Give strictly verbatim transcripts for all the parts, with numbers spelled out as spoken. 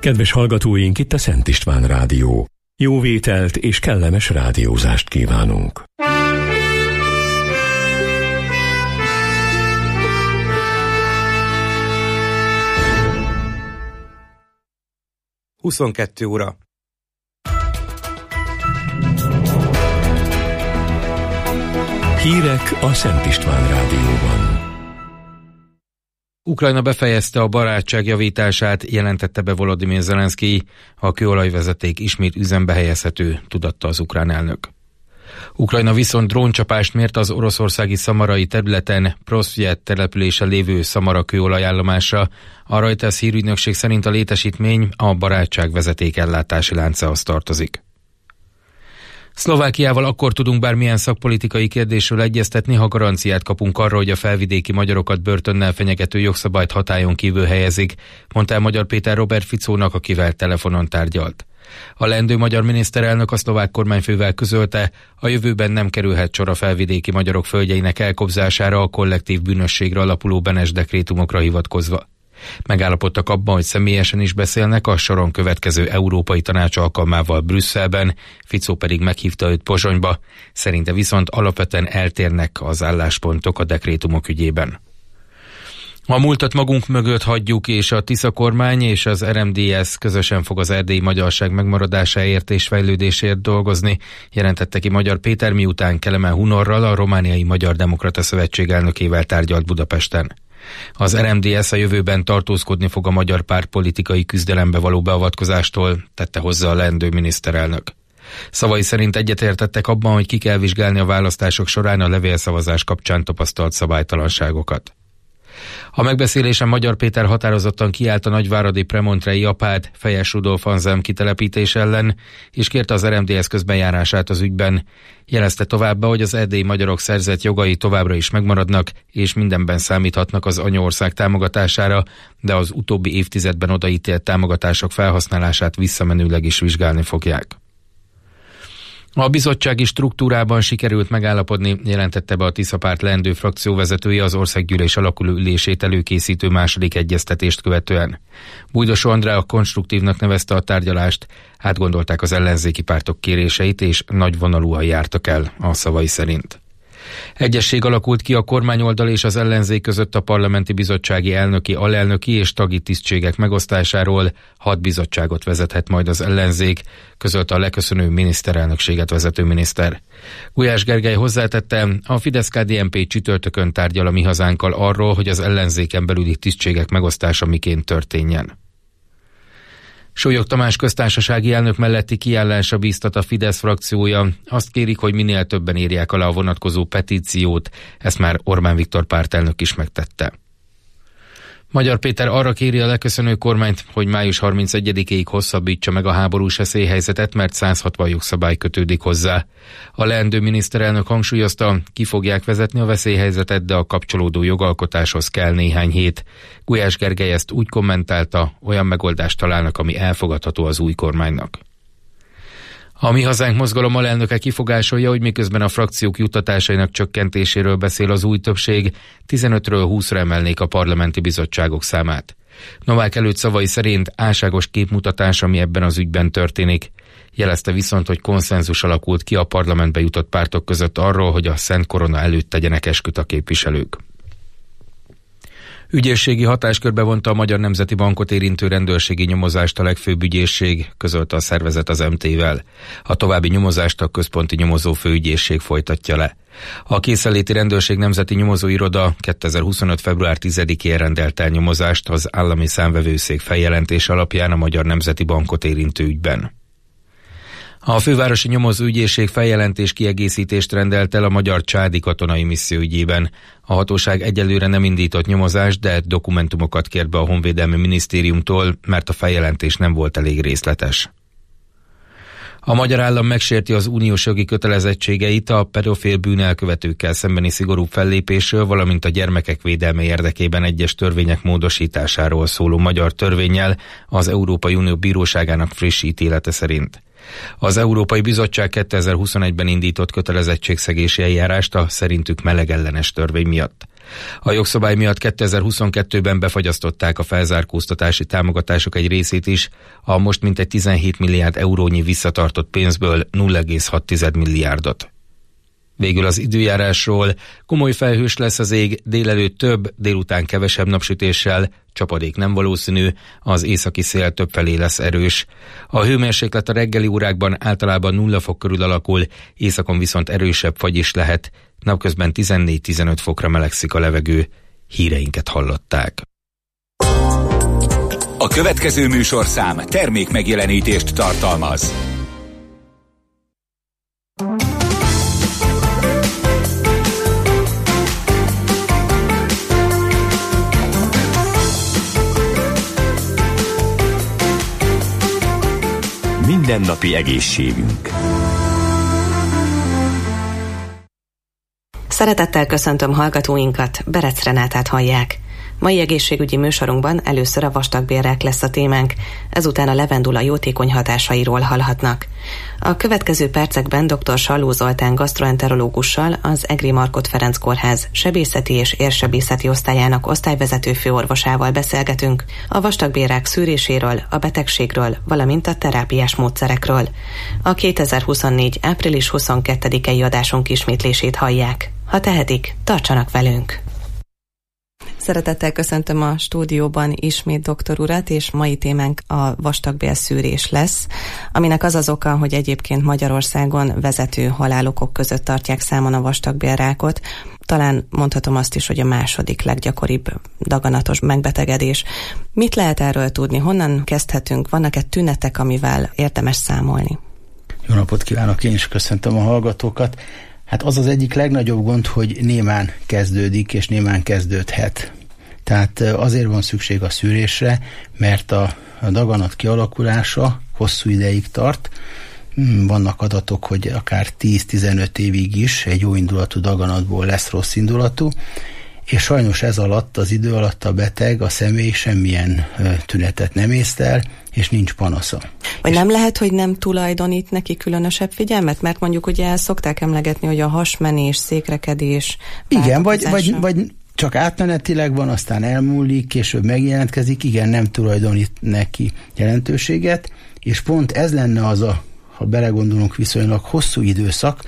Kedves hallgatóink, itt a Szent István Rádió. Jó vételt és kellemes rádiózást kívánunk. huszonkettő óra. Hírek a Szent István Rádióban. Ukrajna befejezte a barátság javítását, jelentette be Volodymyr Zelenszkij, a kőolajvezeték ismét üzembe helyezhető, tudatta az ukrán elnök. Ukrajna viszont dróncsapást mért az oroszországi szamarai területen Prosvjet településen lévő Szamara kőolajállomásra. A Reuters hírügynökség szerint a létesítmény a barátság vezeték ellátási láncához tartozik. Szlovákiával akkor tudunk bármilyen szakpolitikai kérdésről egyeztetni, ha garanciát kapunk arra, hogy a felvidéki magyarokat börtönnel fenyegető jogszabályt hatályon kívül helyezik, mondta el Magyar Péter Robert Ficónak, akivel telefonon tárgyalt. A leendő magyar miniszterelnök a szlovák kormányfővel közölte, a jövőben nem kerülhet sor a felvidéki magyarok földjeinek elkobzására a kollektív bűnösségre alapuló Benes dekrétumokra hivatkozva. Megállapodtak abban, hogy személyesen is beszélnek a soron következő Európai Tanács alkalmával Brüsszelben, Ficó pedig meghívta őt Pozsonyba, szerinte viszont alapvetően eltérnek az álláspontok a dekrétumok ügyében. A múltat magunk mögött hagyjuk, és a Tisza kormány és az er em dé es közösen fog az erdélyi magyarság megmaradásáért és fejlődésért dolgozni, jelentette ki Magyar Péter, miután Kelemen Hunorral, a Romániai Magyar Demokrata Szövetség elnökével tárgyalt Budapesten. Az er em dé es a jövőben tartózkodni fog a magyar párt politikai küzdelembe való beavatkozástól, tette hozzá a leendő miniszterelnök. Szavai szerint egyetértettek abban, hogy ki kell vizsgálni a választások során a levélszavazás kapcsán tapasztalt szabálytalanságokat. A megbeszélésen Magyar Péter határozottan kiállt a nagyváradi Premontrei apád Fejes Rudolf Anselm kitelepítés ellen, és kérte az er em dé es közbenjárását az ügyben. Jelezte továbbá, hogy az erdélyi magyarok szerzett jogai továbbra is megmaradnak, és mindenben számíthatnak az anyaország támogatására, de az utóbbi évtizedben odaítélt támogatások felhasználását visszamenőleg is vizsgálni fogják. A bizottsági struktúrában sikerült megállapodni, jelentette be a Tisza párt leendő frakcióvezetője az országgyűlés alakuló ülését előkészítő második egyeztetést követően. Bújdosó Andrá a konstruktívnak nevezte a tárgyalást, átgondolták az ellenzéki pártok kéréseit, és nagyvonalúan jártak el, a szavai szerint. Egyesség alakult ki a kormányoldal és az ellenzék között a parlamenti bizottsági elnöki, alelnöki és tagi tisztségek megosztásáról. Hat bizottságot vezethet majd az ellenzék, közölte a leköszönő miniszterelnökséget vezető miniszter. Gulyás Gergely hozzátette, a Fidesz-ká dé en pé csütörtökön tárgyal a Mi Hazánkkal arról, hogy az ellenzéken belüli tisztségek megosztása miként történjen. Súlyog Tamás köztársasági elnök melletti kiállásra bíztat a Fidesz frakciója. Azt kérik, hogy minél többen írják alá a vonatkozó petíciót, ezt már Orbán Viktor pártelnök is megtette. Magyar Péter arra kéri a leköszönő kormányt, hogy május harmincegyedikéig hosszabbítsa meg a háborús veszélyhelyzetet, mert száz hatvan jogszabály kötődik hozzá. A leendő miniszterelnök hangsúlyozta, ki fogják vezetni a veszélyhelyzetet, de a kapcsolódó jogalkotáshoz kell néhány hét. Gulyás Gergely ezt úgy kommentálta, olyan megoldást találnak, ami elfogadható az új kormánynak. A Mi Hazánk mozgalom alelnöke kifogásolja, hogy miközben a frakciók juttatásainak csökkentéséről beszél az új többség, tizenötről húszra emelnék a parlamenti bizottságok számát. Novák előtt szavai szerint álságos képmutatás, ami ebben az ügyben történik. Jelezte viszont, hogy konszenzus alakult ki a parlamentbe jutott pártok között arról, hogy a Szent Korona előtt tegyenek esküt a képviselők. Ügyészségi hatáskörbe vonta a Magyar Nemzeti Bankot érintő rendőrségi nyomozást a legfőbb ügyészség, közölte a szervezet az em té-vel. A további nyomozást a Központi Nyomozó Főügyészség folytatja le. A Készenléti Rendőrség Nemzeti Nyomozóiroda kétezer-huszonöt. február tizedikén rendelt el nyomozást az Állami Számvevőszék feljelentés alapján a Magyar Nemzeti Bankot érintő ügyben. A fővárosi nyomozóügyészség feljelentés kiegészítést rendelt el a magyar csádi katonai misszió ügyében. A hatóság egyelőre nem indított nyomozást, de dokumentumokat kért be a Honvédelmi Minisztériumtól, mert a feljelentés nem volt elég részletes. A magyar állam megsérti az uniós jogi kötelezettségeit a pedofil bűnelkövetőkkel szembeni szigorúbb fellépésről, valamint a gyermekek védelme érdekében egyes törvények módosításáról szóló magyar törvénnyel az Európai Unió Bíróságának friss ítélete szerint. Az Európai Bizottság kétezer-huszonegyben indított kötelezettségszegési eljárást a szerintük melegellenes törvény miatt. A jogszabály miatt kétezer-huszonkettőben befagyasztották a felzárkóztatási támogatások egy részét is, a most mintegy tizenhét milliárd eurónyi visszatartott pénzből nulla egész hat milliárdot. Végül az időjárásról: komoly felhős lesz az ég, délelőtt több, délután kevesebb napsütéssel, csapadék nem valószínű, az északi szél többfelé lesz erős. A hőmérséklet a reggeli órákban általában nulla fok körül alakul, északon viszont erősebb fagy is lehet, napközben tizennégy-tizenöt fokra melegszik a levegő. Híreinket hallották. A következő műsorszám termék megjelenítést tartalmaz. Mindennapi egészségünk. Szeretettel köszöntöm hallgatóinkat, Berec Renátát hallják. Mai egészségügyi műsorunkban először a vastagbélrák lesz a témánk, ezután a levendula jótékony hatásairól hallhatnak. A következő percekben dr. Salló Zoltán gasztroenterológussal, az Egri Markhot Ferenc Kórház sebészeti és érsebészeti osztályának osztályvezető főorvosával beszélgetünk a vastagbélrák szűréséről, a betegségről, valamint a terápiás módszerekről. A kétezer-huszonnégy. április huszonkettedikei adásunk ismétlését hallják. Ha tehetik, tartsanak velünk! Szeretettel köszöntöm a stúdióban ismét doktor urat, és mai témánk a vastagbélszűrés lesz, aminek az az oka, hogy egyébként Magyarországon vezető halálokok között tartják számon a vastagbélrákot. Talán mondhatom azt is, hogy a második leggyakoribb daganatos megbetegedés. Mit lehet erről tudni? Honnan kezdhetünk? Vannak-e tünetek, amivel érdemes számolni? Jó napot kívánok, én is köszöntöm a hallgatókat. Hát az az egyik legnagyobb gond, hogy némán kezdődik, és némán kezdődhet. Tehát azért van szükség a szűrésre, mert a, a daganat kialakulása hosszú ideig tart. Vannak adatok, hogy akár tíz-tizenöt évig is egy jó indulatú daganatból lesz rossz indulatú, és sajnos ez alatt, az idő alatt a beteg, a személy semmilyen tünetet nem észlel, és nincs panasza. Vagy nem lehet, hogy nem tulajdonít neki különösebb figyelmet? Mert mondjuk ugye szokták emlegetni, hogy a hasmenés, székrekedés... Igen, vagy, vagy, vagy csak átmenetileg van, aztán elmúlik, később megjelentkezik, igen, nem tulajdonít neki jelentőséget, és pont ez lenne az a, ha belegondolunk, viszonylag hosszú időszak,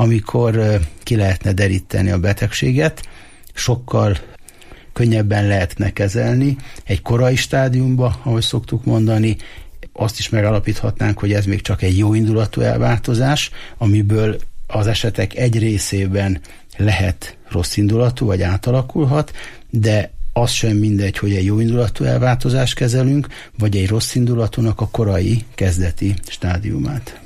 amikor ki lehetne deríteni a betegséget, sokkal könnyebben lehetne kezelni egy korai stádiumba, ahogy szoktuk mondani. Azt is megalapíthatnánk, hogy ez még csak egy jó indulatú elváltozás, amiből az esetek egy részében lehet rossz indulatú, vagy átalakulhat, de az sem mindegy, hogy egy jó indulatú elváltozást kezelünk, vagy egy rossz indulatúnak a korai kezdeti stádiumát.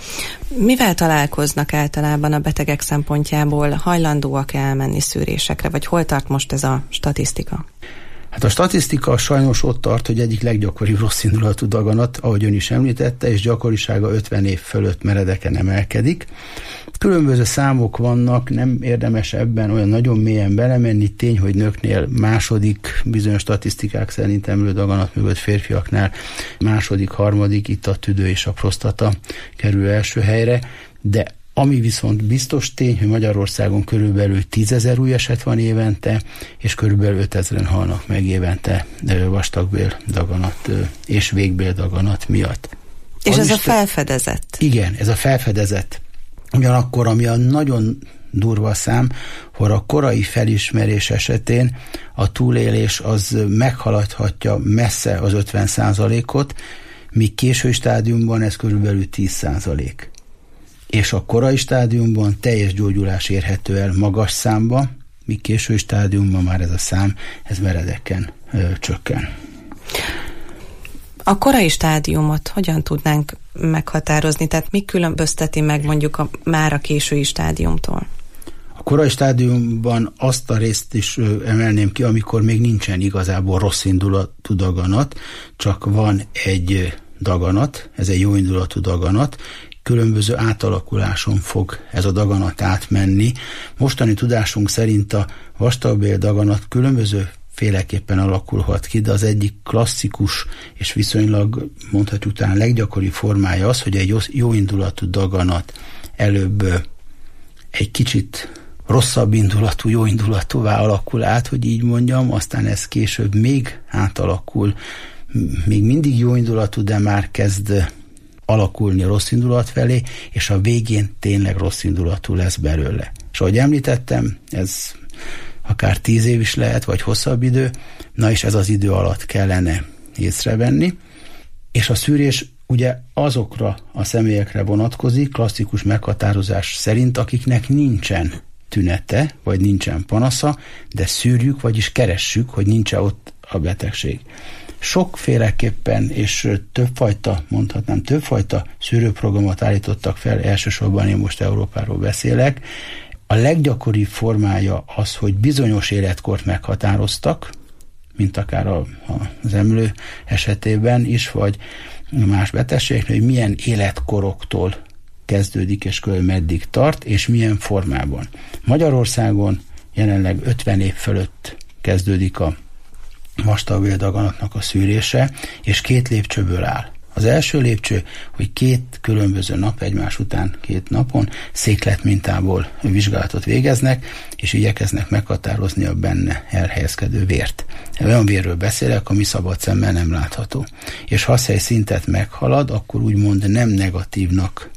Mivel találkoznak általában a betegek szempontjából? Hajlandóak elmenni szűrésekre, vagy hol tart most ez a statisztika? Hát a statisztika sajnos ott tart, hogy egyik leggyakoribb rosszindulatú daganat, ahogy ön is említette, és gyakorisága ötven év fölött meredeken emelkedik. Különböző számok vannak, nem érdemes ebben olyan nagyon mélyen belemenni. Tény, hogy nőknél második, bizonyos statisztikák szerint emlő daganat mögött, férfiaknál második, harmadik, itt a tüdő és a prostata kerül első helyre, de ami viszont biztos tény, hogy Magyarországon körülbelül tízezer új eset van évente, és körülbelül ötezren halnak meg évente vastagbél daganat és végbél daganat miatt. És az ez a te... felfedezett? Igen, ez a felfedezett. Ugyanakkor, ami a nagyon durva szám, hogy a korai felismerés esetén a túlélés az meghaladhatja messze az ötven százalékot, míg késő stádiumban ez körülbelül tíz százalék. És a korai stádiumban teljes gyógyulás érhető el magas számba, míg késő stádiumban már ez a szám, ez meredeken ö, csökken. A korai stádiumot hogyan tudnánk meghatározni? Tehát mi különbözteti meg mondjuk a, már a késői stádiumtól? A korai stádiumban azt a részt is ö, emelném ki, amikor még nincsen igazából rossz indulatú daganat, csak van egy daganat, ez egy jó indulatú daganat, különböző átalakuláson fog ez a daganat átmenni. Mostani tudásunk szerint a vastagbél daganat különböző féleképpen alakulhat ki, de az egyik klasszikus és viszonylag mondhatjuk talán leggyakoribb formája az, hogy egy jó indulatú daganat előbb egy kicsit rosszabb indulatú, jó indulatúvá alakul át, hogy így mondjam, aztán ez később még átalakul, még mindig jó indulatú, de már kezd alakulni a rossz indulat felé, és a végén tényleg rossz indulatú lesz belőle. És ahogy említettem, ez akár tíz év is lehet, vagy hosszabb idő, na és ez az idő alatt kellene észrevenni, és a szűrés ugye azokra a személyekre vonatkozik, klasszikus meghatározás szerint, akiknek nincsen tünete, vagy nincsen panasza, de szűrjük, vagyis keressük, hogy nincs-e ott a betegség. Sokféleképpen és többfajta, mondhatnám, többfajta szűrőprogramot állítottak fel, elsősorban én most Európáról beszélek. A leggyakoribb formája az, hogy bizonyos életkort meghatároztak, mint akár a, a, az emlő esetében is, vagy más betegségeknél, hogy milyen életkoroktól kezdődik és kb. Meddig tart, és milyen formában. Magyarországon jelenleg ötven év fölött kezdődik a vastagbéldaganatnak a szűrése, és két lépcsőből áll. Az első lépcső, hogy két különböző nap egymás után, két napon székletmintából vizsgálatot végeznek, és igyekeznek meghatározni a benne elhelyezkedő vért. Olyan vérről beszélek, ami szabad szemmel nem látható. És ha az szintet meghalad, akkor úgymond nem negatívnak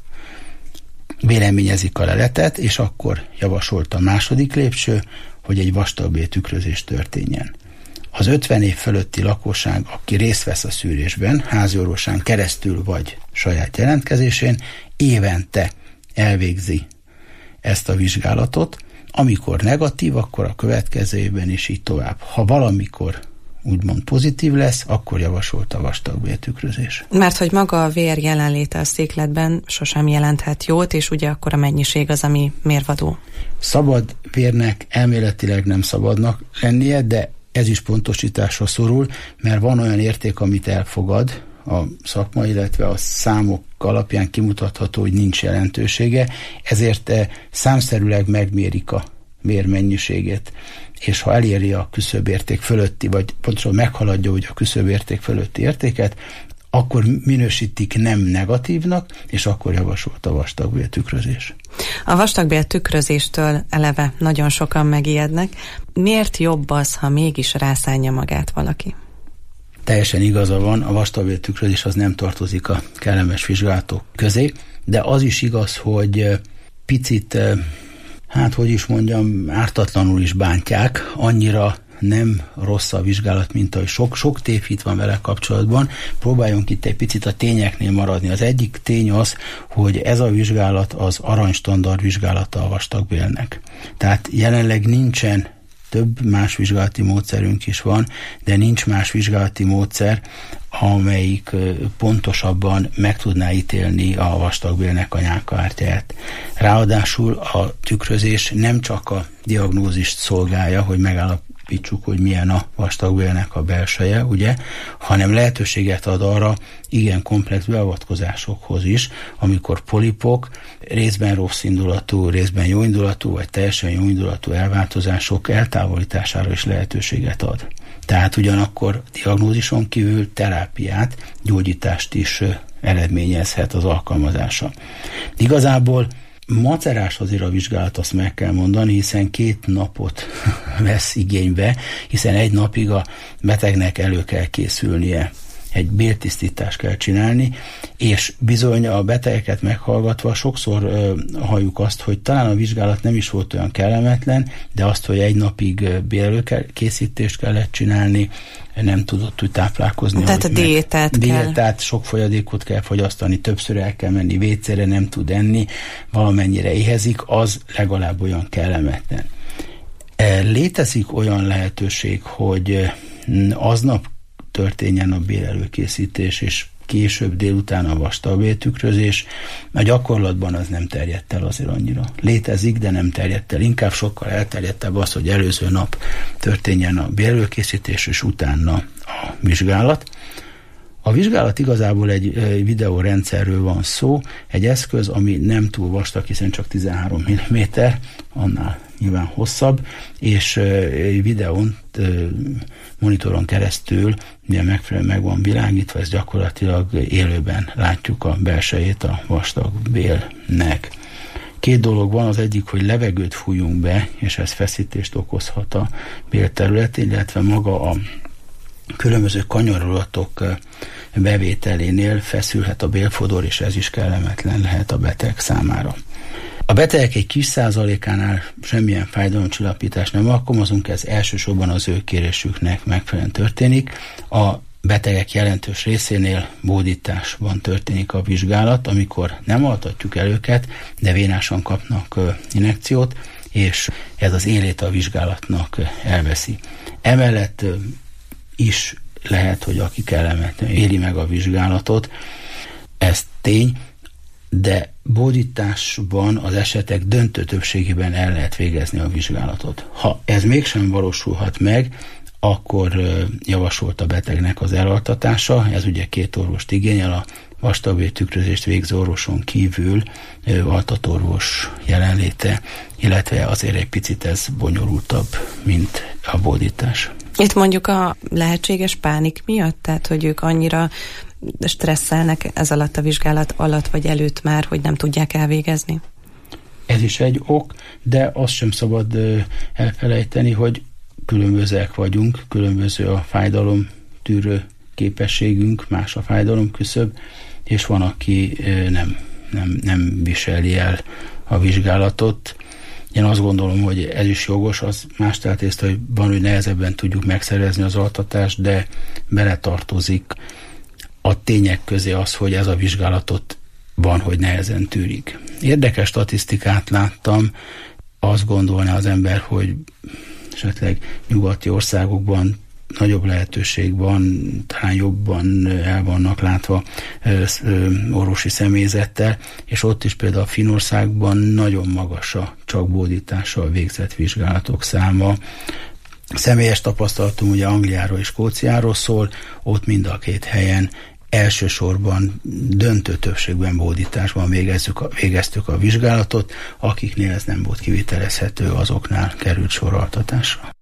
véleményezik a leletet, és akkor javasolt a második lépcső, hogy egy vastagbél tükrözés történjen. Az ötven év fölötti lakosság, aki részt vesz a szűrésben, háziorvosán keresztül vagy saját jelentkezésén, évente elvégzi ezt a vizsgálatot. Amikor negatív, akkor a következő évben is így tovább. Ha valamikor úgymond pozitív lesz, akkor javasolt a vastagbél tükrözés. Mert hogy maga a vér jelenléte a székletben sosem jelenthet jót, és ugye akkor a mennyiség az, ami mérvadó. Szabad vérnek elméletileg nem szabadnak lennie, de ez is pontosításra szorul, mert van olyan érték, amit elfogad a szakma, illetve a számok alapján kimutatható, hogy nincs jelentősége, ezért számszerűleg megmérik a vérmennyiségét, és ha eléri a küszöbérték fölötti, vagy pontosan meghaladja ugye a küszöbérték fölötti értéket, akkor minősítik nem negatívnak, és akkor javasolt a vastagbél tükrözés. A vastagbél tükrözéstől eleve nagyon sokan megijednek. Miért jobb az, ha mégis rászánja magát valaki? Teljesen igaza van, a vastagbél tükrözés az nem tartozik a kellemes vizsgálatok közé, de az is igaz, hogy picit, hát hogy is mondjam, ártatlanul is bántják, annyira nem rossz a vizsgálat, mint ahogy sok, sok tévhit van vele kapcsolatban. Próbáljunk itt egy picit a tényeknél maradni. Az egyik tény az, hogy ez a vizsgálat az aranystandard vizsgálata a vastagbélnek. Tehát jelenleg nincsen, több más vizsgálati módszerünk is van, de nincs más vizsgálati módszer, amelyik pontosabban meg tudná ítélni a vastagbélnek a nyálkahártyáját. Ráadásul a tükrözés nem csak a diagnózist szolgálja, hogy megállapítsuk, hogy milyen a vastagbélnek a belseje, ugye, hanem lehetőséget ad arra igen komplex beavatkozásokhoz is, amikor polipok, részben rossz indulatú, részben jó indulatú, vagy teljesen jó indulatú elváltozások eltávolítására is lehetőséget ad. Tehát ugyanakkor diagnózison kívül terápiát, gyógyítást is eredményezhet az alkalmazása. Igazából macerás azért a vizsgálat, azt meg kell mondani, hiszen két napot vesz igénybe, hiszen egy napig a betegnek elő kell készülnie, egy béltisztítást kell csinálni, és bizony a betegeket meghallgatva sokszor ö, halljuk azt, hogy talán a vizsgálat nem is volt olyan kellemetlen, de azt, hogy egy napig bélelőkészítést kellett csinálni, nem tudott úgy táplálkozni. Tehát a diétát meg, kell. Diétát, sok folyadékot kell fogyasztani, többször el kell menni vécére, nem tud enni, valamennyire éhezik, az legalább olyan kellemetlen. Létezik olyan lehetőség, hogy aznap történjen a bélelőkészítés, és később délután a vastagbél tükrözés. A gyakorlatban az nem terjedt el azért annyira. Létezik, de nem terjedt el. Inkább sokkal elterjedtebb az, hogy előző nap történjen a bélelőkészítés, és utána a vizsgálat. A vizsgálat igazából egy videórendszerről van szó, egy eszköz, ami nem túl vastag, hiszen csak tizenhárom milliméter, annál nyilván hosszabb, és videón, monitoron keresztül, milyen megfelelően meg van világítva, ez gyakorlatilag élőben látjuk a belsejét a vastagbélnek. Két dolog van, az egyik, hogy levegőt fújjunk be, és ez feszítést okozhat a bélterületén, illetve maga a különböző kanyarulatok bevételénél feszülhet a bélfodor, és ez is kellemetlen lehet a beteg számára. A betegek egy kis százalékánál semmilyen fájdalomcsillapítást nem alkalmazunk, ez elsősorban az ő kérésüknek megfelelően történik. A betegek jelentős részénél bódításban történik a vizsgálat, amikor nem altatjuk el őket, de vénásan kapnak injekciót, és ez az élét a vizsgálatnak elveszi. Emellett is lehet, hogy aki kellemetlen éli meg a vizsgálatot, ez tény, de bódításban az esetek döntő többségében el lehet végezni a vizsgálatot. Ha ez mégsem valósulhat meg, akkor javasolt a betegnek az elaltatása, ez ugye két orvost igényel, a vastagbél tükrözést végző orvoson kívül altatorvos jelenléte, illetve azért egy picit ez bonyolultabb, mint a bódítás. Itt mondjuk a lehetséges pánik miatt, tehát hogy ők annyira stresszelnek ez alatt a vizsgálat alatt vagy előtt már, hogy nem tudják elvégezni? Ez is egy ok, de azt sem szabad elfelejteni, hogy különbözőek vagyunk, különböző a fájdalom tűrő képességünk, más a fájdalom küszöb, és van, aki nem, nem, nem viseli el a vizsgálatot. Én azt gondolom, hogy ez is jogos, az más teltészt, hogy van, hogy nehezebben tudjuk megszervezni az altatást, de beletartozik a tények közé az, hogy ez a vizsgálatot van, hogy nehezen tűrik. Érdekes statisztikát láttam, azt gondolná az ember, hogy esetleg nyugati országokban nagyobb lehetőség van, talán jobban el vannak látva ö, ö, orvosi személyzettel, és ott is például Finnországban nagyon magas a csak bódítással végzett vizsgálatok száma. Személyes tapasztalatunk ugye Angliáról és Skóciáról szól, ott mind a két helyen elsősorban döntő többségben bódításban végezzük a, végeztük a vizsgálatot, akiknél ez nem volt kivitelezhető, azoknál került sor altatásra.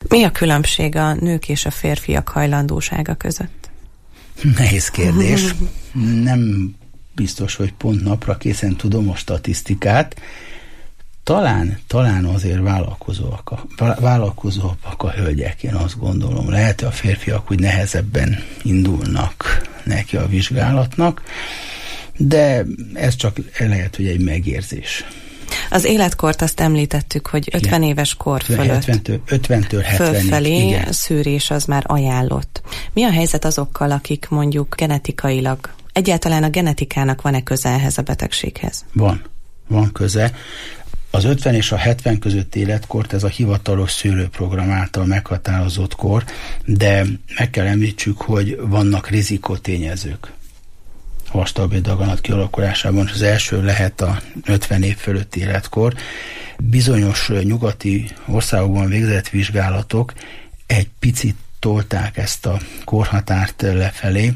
Mi a különbség a nők és a férfiak hajlandósága között? Nehéz kérdés. Nem biztos, hogy pont napra készen tudom a statisztikát. Talán, talán azért vállalkozóak a, vállalkozóak a hölgyek, én azt gondolom. Lehet, hogy a férfiak úgy nehezebben indulnak neki a vizsgálatnak, de ez csak lehet, hogy egy megérzés. Az életkort azt említettük, hogy ötven igen. éves kor fölött ötventől hetvenig fölfelé szűrés az már ajánlott. Mi a helyzet azokkal, akik mondjuk genetikailag, egyáltalán a genetikának van-e köze ehhez a betegséghez? Van, van köze. Az ötven és a hetven között életkort ez a hivatalos szűrőprogram által meghatározott kor, de meg kell említsük, hogy vannak rizikótényezők vastagbéldaganat kialakulásában. Az első lehet a ötven év fölötti életkor. Bizonyos nyugati országokban végzett vizsgálatok egy picit tolták ezt a korhatárt lefelé.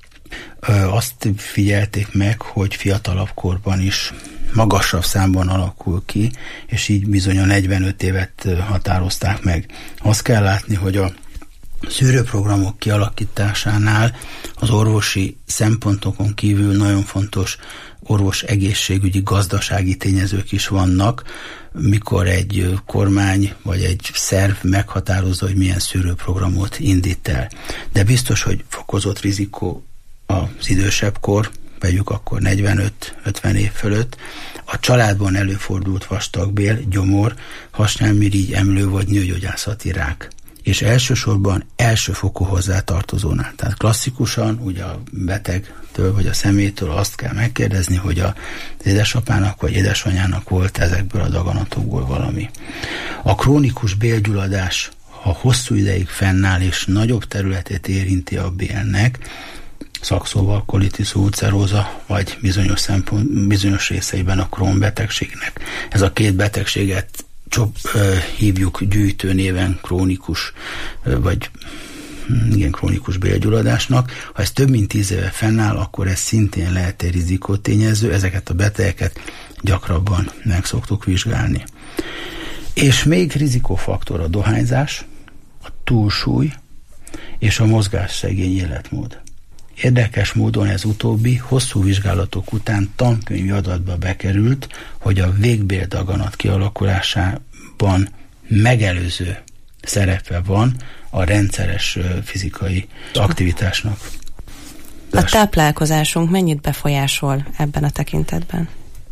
Azt figyelték meg, hogy fiatalabb korban is magasabb számban alakul ki, és így bizony a negyvenöt évet határozták meg. Azt kell látni, hogy a szűrőprogramok kialakításánál az orvosi szempontokon kívül nagyon fontos orvos egészségügyi, gazdasági tényezők is vannak, mikor egy kormány vagy egy szerv meghatározza, hogy milyen szűrőprogramot indít el. De biztos, hogy fokozott rizikó az idősebb kor, vegyük akkor negyvenöt-ötven év fölött, a családban előfordult vastagbél, gyomor, hasnyálmirigy, emlő vagy nőgyógyászati rák. És elsősorban elsőfokú hozzátartozónál. Tehát klasszikusan ugye a betegtől vagy a személytől azt kell megkérdezni, hogy az édesapának vagy édesanyának volt ezekből a daganatokból valami. A krónikus bélgyulladás, ha hosszú ideig fennáll és nagyobb területét érinti a bélnek, szakszóval kolitis ulceróza, vagy bizonyos, szempont, bizonyos részeiben a Crohn betegségnek. Ez a két betegséget Csop, ö, hívjuk gyűjtő néven krónikus, ö, vagy igen, krónikus bélgyulladásnak. Ha ez több mint tíz éve fennáll, akkor ez szintén lehet egy rizikótényező, ezeket a betegeket gyakrabban meg szoktuk vizsgálni. És még rizikófaktor a dohányzás, a túlsúly és a mozgásszegény életmód. Érdekes módon ez utóbbi hosszú vizsgálatok után tankönyvi adatba bekerült, hogy a végbéldaganat kialakulásában megelőző szerepe van a rendszeres fizikai aktivitásnak. A táplálkozásunk mennyit befolyásol ebben a tekintetben?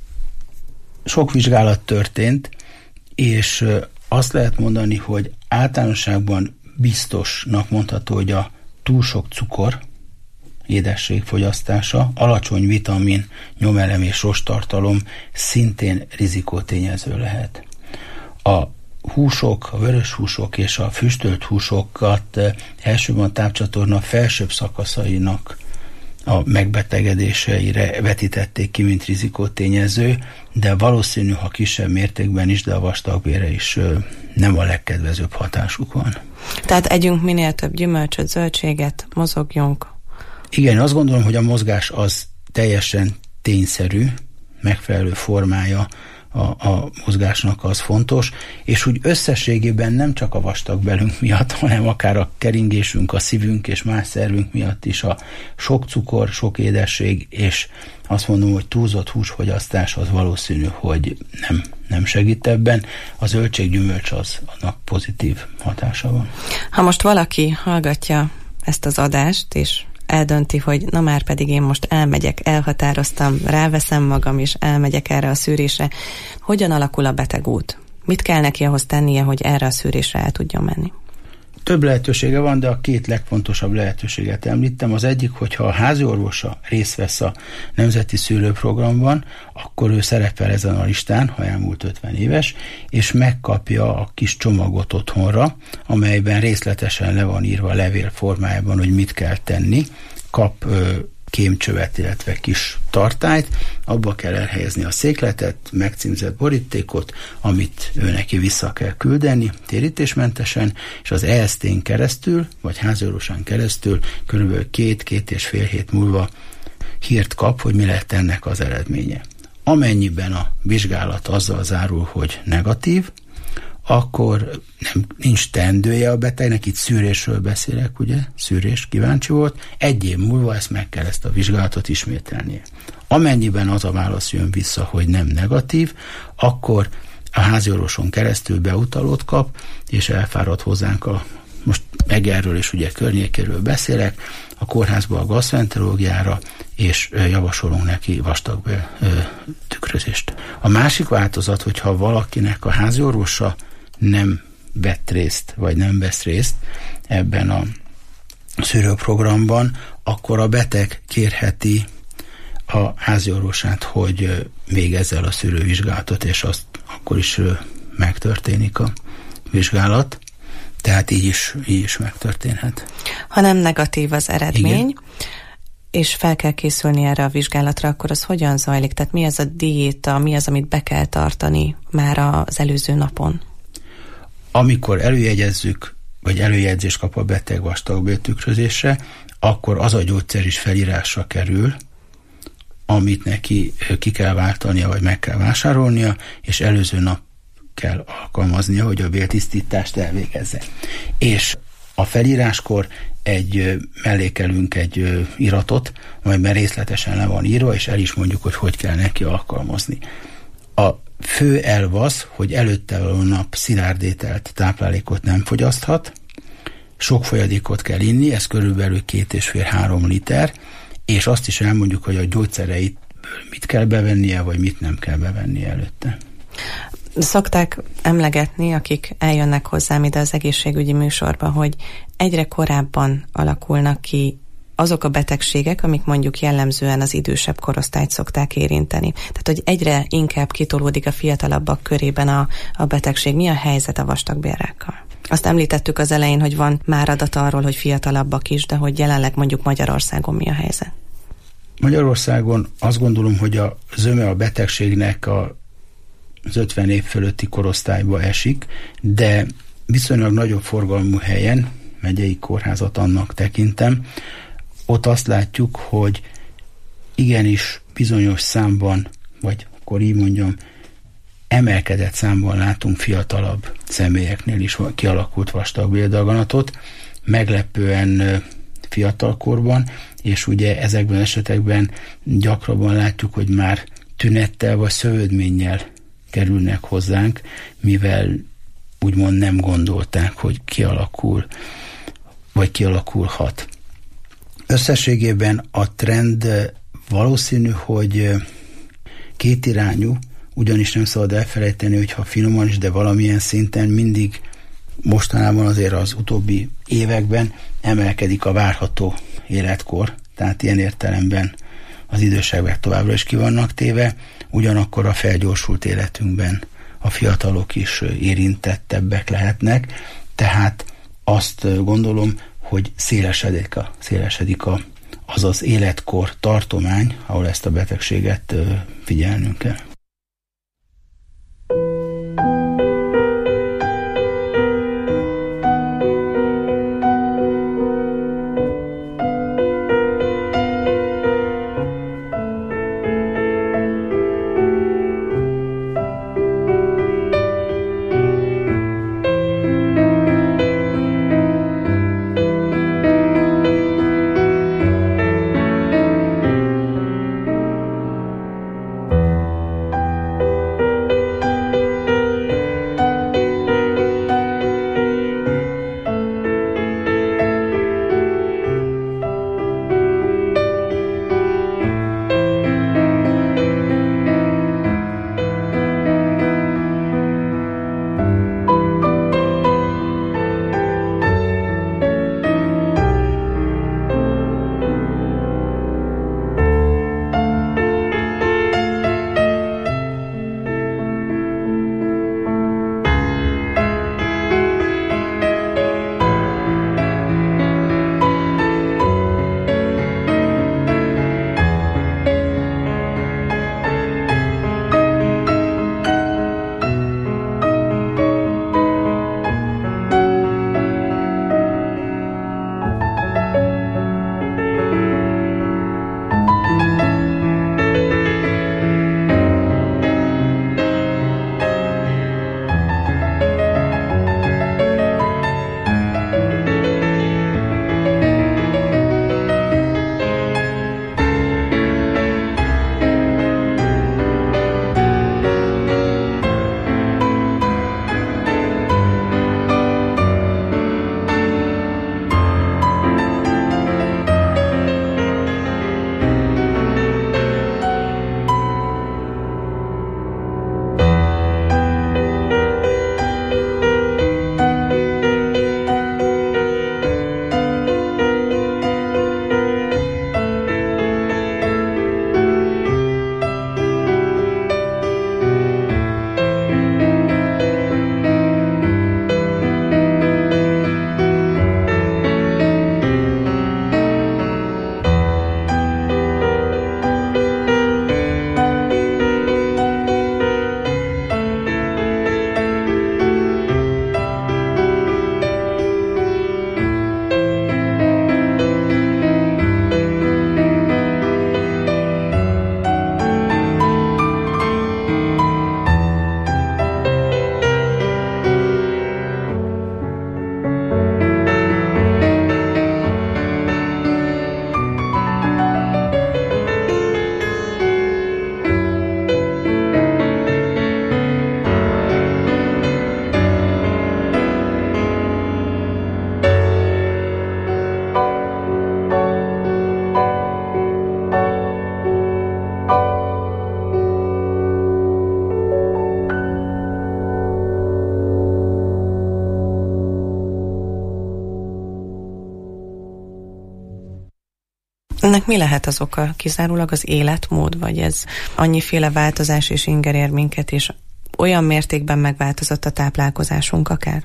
Sok vizsgálat történt, és azt lehet mondani, hogy általánosságban biztosnak mondható, hogy a túl sok cukor, édesség fogyasztása, alacsony vitamin, nyomelem és rosttartalom szintén rizikótényező lehet. A húsok, a vörös húsok és a füstölt húsokat elsősorban a tápcsatorna felsőbb szakaszainak a megbetegedéseire vetítették ki, mint rizikótényező, de valószínű, ha kisebb mértékben is, de a vastagbélre is nem a legkedvezőbb hatásuk van. Tehát együnk minél több gyümölcsöt, zöldséget, mozogjunk. Igen, azt gondolom, hogy a mozgás az teljesen tényszerű, megfelelő formája a, a mozgásnak az fontos, és úgy összességében nem csak a vastagbélünk miatt, hanem akár a keringésünk, a szívünk és más szervünk miatt is a sok cukor, sok édesség, és azt mondom, hogy túlzott húsfogyasztás az valószínű, hogy nem, nem segít ebben. A zöldséggyümölcs az, annak pozitív hatása van. Ha most valaki hallgatja ezt az adást, és eldönti, hogy na már pedig én most elmegyek, elhatároztam, ráveszem magam, és elmegyek erre a szűrésre. Hogyan alakul a betegút? Mit kell neki ahhoz tennie, hogy erre a szűrésre el tudjon menni? Több lehetősége van, de a két legfontosabb lehetőséget említem. Az egyik, hogyha a háziorvosa részt vesz a nemzeti szűrőprogramban, akkor ő szerepel ezen a listán, ha elmúlt ötven éves, és megkapja a kis csomagot otthonra, amelyben részletesen le van írva a levél formájában, hogy mit kell tenni. Kap ö, kémcsövet, illetve kis tartályt, abba kell elhelyezni a székletet, megcímzett borítékot, amit ő neki vissza kell küldeni térítésmentesen, és az E S T-n keresztül, vagy háziorvosán keresztül körülbelül két-két és fél hét múlva hírt kap, hogy mi lett ennek az eredménye. Amennyiben a vizsgálat azzal zárul, hogy negatív, akkor nem, nincs teendője a betegnek, itt szűrésről beszélek, ugye, szűrés kíváncsi volt, egy év múlva ezt meg kell ezt a vizsgálatot ismételnie. Amennyiben az a válasz jön vissza, hogy nem negatív, akkor a háziorvoson keresztül beutalót kap, és elfárad hozzánk a, most Egerről és ugye környékéről beszélek, a kórházba a gasztroenterológiára, és javasolunk neki vastagbél tükrözést. A másik változat, hogyha valakinek a háziorvosa nem vett részt, vagy nem vesz részt ebben a szűrőprogramban, akkor a beteg kérheti a háziorvosát, hogy végezze el a szűrővizsgálatot, és azt akkor is megtörténik a vizsgálat. Tehát így is, így is megtörténhet. Ha nem negatív az eredmény, igen, és fel kell készülni erre a vizsgálatra, akkor az hogyan zajlik? Tehát mi az a diéta, mi az, amit be kell tartani már az előző napon? Amikor előjegyezzük, vagy előjegyzést kap a beteg vastagbéltükrözésre, akkor az a gyógyszer is felírásra kerül, amit neki ki kell váltania, vagy meg kell vásárolnia, és előző nap kell alkalmaznia, hogy a vértisztítást elvégezze. És a felíráskor egy mellékelünk egy iratot, amelyben részletesen le van írva, és el is mondjuk, hogy hogy kell neki alkalmazni. A fő elv az, hogy előtte való nap szilárdételt, táplálékot nem fogyaszthat, sok folyadékot kell inni, ez körülbelül két és fél három liter, és azt is elmondjuk, hogy a gyógyszereit mit kell bevennie, vagy mit nem kell bevennie előtte. Szokták emlegetni, akik eljönnek hozzám ide az egészségügyi műsorba, hogy egyre korábban alakulnak ki azok a betegségek, amik mondjuk jellemzően az idősebb korosztályt szokták érinteni. Tehát, hogy egyre inkább kitolódik a fiatalabbak körében a, a betegség. Mi a helyzet a vastagbélrákkal? Azt említettük az elején, hogy van már adat arról, hogy fiatalabbak is, de hogy jelenleg mondjuk Magyarországon mi a helyzet? Magyarországon azt gondolom, hogy a zöme a betegségnek a az ötven év fölötti korosztályba esik, de viszonylag nagyobb forgalmú helyen, megyei kórházat annak tekintem, ott azt látjuk, hogy igenis bizonyos számban, vagy akkor így mondjam, emelkedett számban látunk fiatalabb személyeknél is kialakult vastagbéldaganatot, meglepően fiatalkorban, és ugye ezekben az esetekben gyakrabban látjuk, hogy már tünettel vagy szövődménnyel kerülnek hozzánk, mivel úgymond nem gondolták, hogy kialakul, vagy kialakulhat. Összességében a trend valószínű, hogy kétirányú, ugyanis nem szabad elfelejteni, hogy ha finoman is, de valamilyen szinten mindig mostanában azért az utóbbi években emelkedik a várható életkor, tehát ilyen értelemben az idősebbek továbbra is ki vannak téve, ugyanakkor a felgyorsult életünkben a fiatalok is érintettebbek lehetnek, tehát azt gondolom, hogy szélesedik, a, szélesedik a, az az életkor tartomány, ahol ezt a betegséget figyelnünk kell. Ennek mi lehet az oka? Kizárólag az életmód, vagy ez annyiféle változás és inger ér minket, és olyan mértékben megváltozott a táplálkozásunk akár?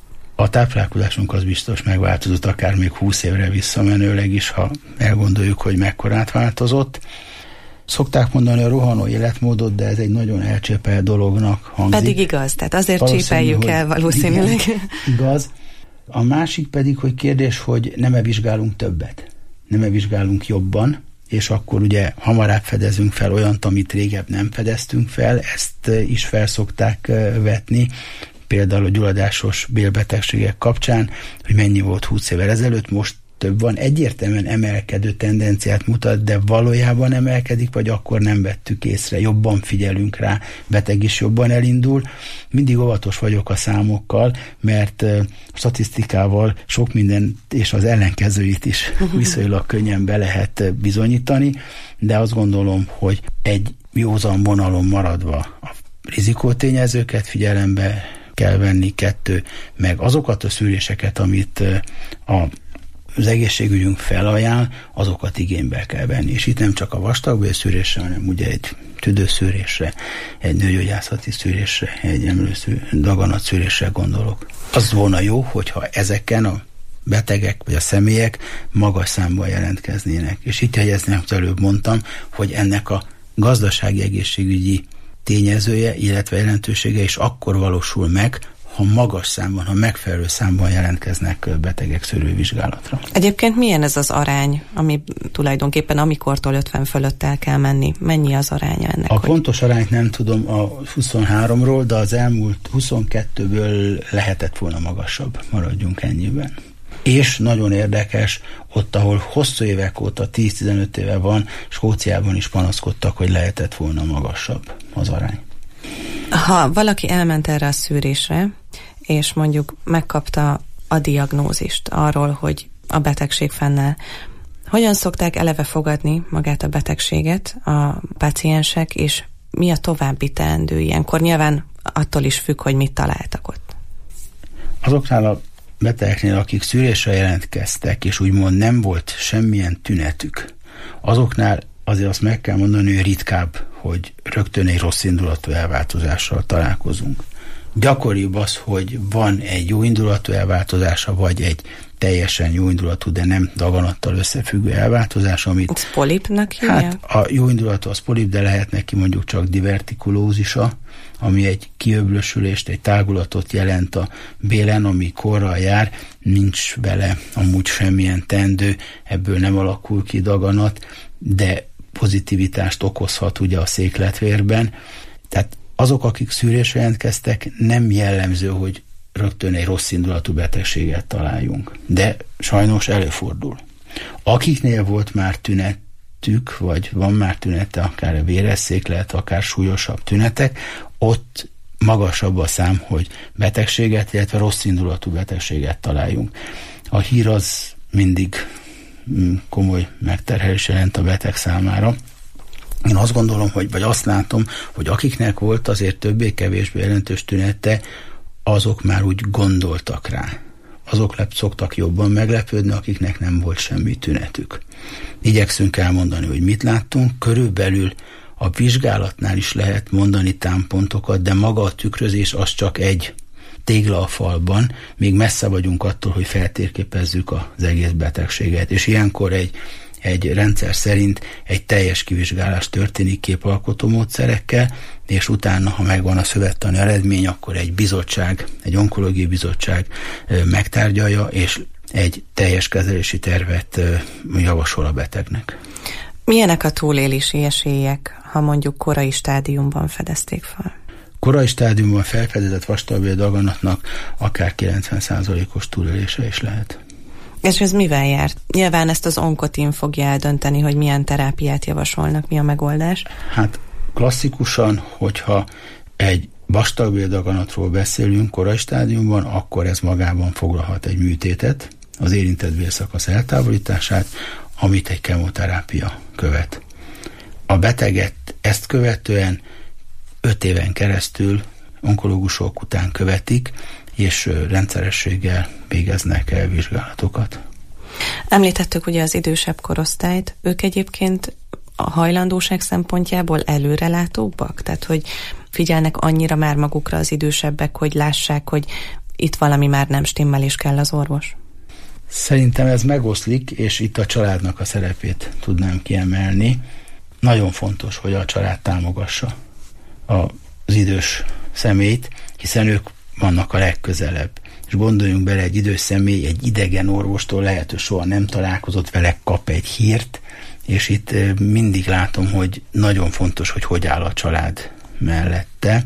A táplálkozásunk az biztos megváltozott, akár még húsz évre visszamenőleg is, ha elgondoljuk, hogy mekkorát változott. Szokták mondani a rohanó életmódot, de ez egy nagyon elcsépelt dolognak hangzik. Pedig igaz, tehát azért csépeljük el valószínűleg. Igen, igaz. A másik pedig, hogy kérdés, hogy nem-e vizsgálunk többet, nem-e vizsgálunk jobban, és akkor ugye hamarabb fedezünk fel olyant, amit régebb nem fedeztünk fel, ezt is felszokták vetni, például a gyulladásos bélbetegségek kapcsán, hogy mennyi volt húsz évvel ezelőtt, most több van, egyértelműen emelkedő tendenciát mutat, de valójában emelkedik, vagy akkor nem vettük észre, jobban figyelünk rá, beteg is jobban elindul. Mindig óvatos vagyok a számokkal, mert uh, statisztikával sok minden, és az ellenkezőit is viszonylag könnyen be lehet bizonyítani, de azt gondolom, hogy egy józan vonalon maradva a rizikótényezőket figyelembe kell venni, kettő, meg azokat a szűréseket, amit uh, a az egészségügyünk felajánl, azokat igénybe kell venni. És itt nem csak a vastagbélszűrésre, hanem ugye egy tüdőszűrésre, egy nőgyógyászati szűrésre, egy emlőszűrésre, daganatszűrésre gondolok. Az volna jó, hogyha ezeken a betegek vagy a személyek magas számban jelentkeznének. És itt jegyezném, hogy előbb mondtam, hogy ennek a gazdasági egészségügyi tényezője, illetve jelentősége is akkor valósul meg, ha magas számban, ha megfelelő számban jelentkeznek betegek szűrővizsgálatra. Egyébként milyen ez az arány, ami tulajdonképpen amikortól ötven fölött el kell menni? Mennyi az aránya ennek? A hogy... pontos arányt nem tudom a huszonháromról, de az elmúlt huszonkettőből lehetett volna magasabb. Maradjunk ennyiben. És nagyon érdekes, ott, ahol hosszú évek óta, tíz-tizenöt éve van, Skóciában is panaszkodtak, hogy lehetett volna magasabb az arány. Ha valaki elment erre a szűrésre, és mondjuk megkapta a diagnózist arról, hogy a betegség fennáll, hogyan szokták eleve fogadni magát a betegséget a páciensek, és mi a további teendő ilyenkor? Nyilván attól is függ, hogy mit találtak ott. Azoknál a betegeknél, akik szűrésre jelentkeztek, és úgymond nem volt semmilyen tünetük, azoknál azért azt meg kell mondani, hogy ritkább, hogy rögtön egy rossz indulatú elváltozással találkozunk. Gyakoribb az, hogy van egy jó indulatú elváltozása, vagy egy teljesen jó indulatú, de nem daganattal összefüggő elváltozás, amit... Ez polipnak hívják? Hát a jó indulatú az polip, de lehet neki mondjuk csak divertikulózisa, ami egy kiöblösülést, egy tágulatot jelent a bélen, ami korral jár, nincs vele amúgy semmilyen teendő, ebből nem alakul ki daganat, de pozitivitást okozhat ugye a székletvérben. Tehát azok, akik szűrésre jelentkeztek, nem jellemző, hogy rögtön egy rossz indulatú betegséget találjunk. De sajnos előfordul. Akiknél volt már tünetük, vagy van már tünete, akár a véres széklet, akár súlyosabb tünetek, ott magasabb a szám, hogy betegséget, illetve rossz indulatú betegséget találjunk. A hír az mindig komoly megterhelés jelent a beteg számára. Én azt gondolom, hogy, vagy azt látom, hogy akiknek volt azért többé-kevésbé jelentős tünete, azok már úgy gondoltak rá. Azok szoktak jobban meglepődni, akiknek nem volt semmi tünetük. Igyekszünk elmondani, hogy mit láttunk. Körülbelül a vizsgálatnál is lehet mondani támpontokat, de maga a tükrözés az csak egy tégla a falban, még messze vagyunk attól, hogy feltérképezzük az egész betegséget. És ilyenkor egy, egy rendszer szerint egy teljes kivizsgálás történik képalkotó módszerekkel, és utána, ha megvan a szövettani eredmény, akkor egy bizottság, egy onkológiai bizottság megtárgyalja, és egy teljes kezelési tervet javasol a betegnek. Milyenek a túlélési esélyek, ha mondjuk korai stádiumban fedezték fel? Korai stádiumban felfedezett vastagbél daganatnak akár kilencven százalékos túlélése is lehet. És ez mivel jár? Nyilván ezt az onkotin fogja eldönteni, hogy milyen terápiát javasolnak, mi a megoldás. Hát klasszikusan, hogyha egy vastagbél daganatról beszélünk korai stádiumban, akkor ez magában foglalhat egy műtétet, az érintett bélszakasz eltávolítását, amit egy kemoterápia követ. A beteget ezt követően öt éven keresztül onkológusok után követik, és rendszerességgel végeznek el vizsgálatokat. Említettük ugye az idősebb korosztályt, ők egyébként a hajlandóság szempontjából előrelátóbbak? Tehát, hogy figyelnek annyira már magukra az idősebbek, hogy lássák, hogy itt valami már nem stimmel és kell az orvos? Szerintem ez megoszlik, és itt a családnak a szerepét tudnám kiemelni. Nagyon fontos, hogy a család támogassa az idős személyt, hiszen ők vannak a legközelebb. És gondoljunk bele, egy idős személy, egy idegen orvostól lehet, hogy soha nem találkozott vele, kap egy hírt, és itt mindig látom, hogy nagyon fontos, hogy hogy áll a család mellette.